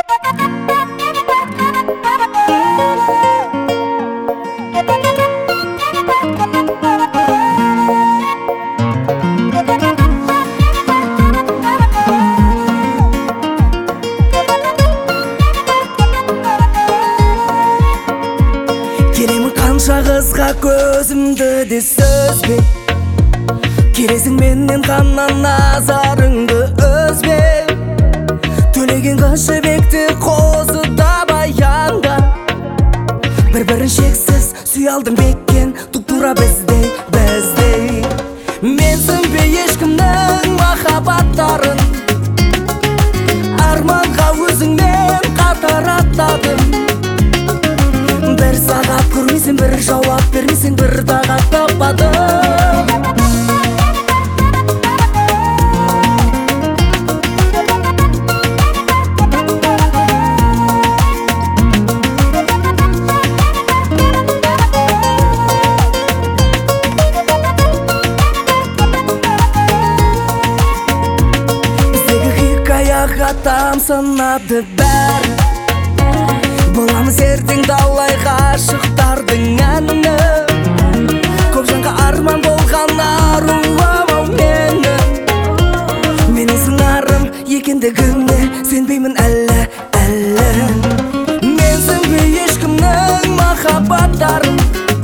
Келемін қанша қызға көзімді де сөзбе, келесің менен ғана назарыңды өзбе. Төлеген қыз жібекті қозыда баянда, бір-бірін шексіз сүй алдым беккен тұп-тура біздей. Менсінбе ешкімнің махаббаттарын, арманға өзіңмен қатар аттадым. Бір сағат көрмесең, бір жауап бермесең, бір тағат таппадым. Біздегі хикаяға тамсанады бәрі, боламыз ертең далай ғашықтардың әні. Көп жанға арман болған аруым-ау мені. Менің сыңарым екендігіне сенбеймін әлі. Менсінбе ешкімнің махаббаттарын,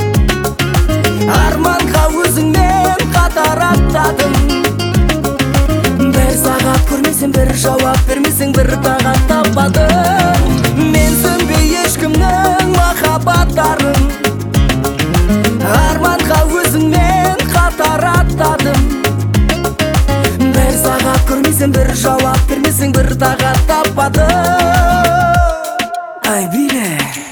арманға өзіңмен қатар аттадым. Бір сағат көрмесең, бір жауап бермесең, бір тағат таппадым. Менсінбе ешкімнің махаббаттарын, арманға өзіңмен қатар аттадым. Бір сағат көрмесең, бір жауап бермесең, бір тағат таппадым. Ай биле.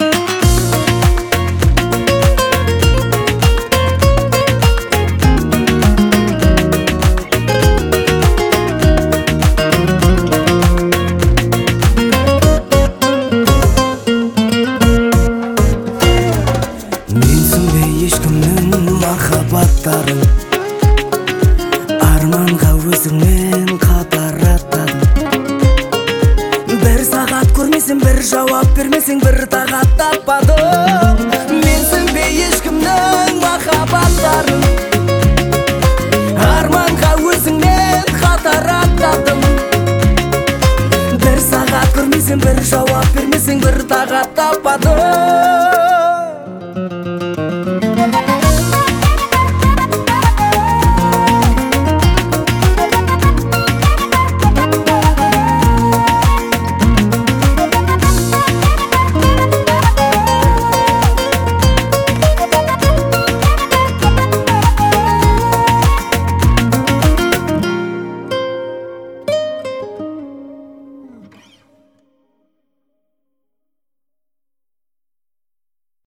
Менсінбе ешкімнің махаббаттарын, арманға өзіңмен қатар аттадым. Бір сағат көрмесең, бір жауап бермесең, бір тағат таппадым. Менсінбе ешкімнің махаббаттарын, арманға өзіңмен қатар аттадым. Бір сағат көрмесең, бір жауап бермесең, бір тағат таппадым.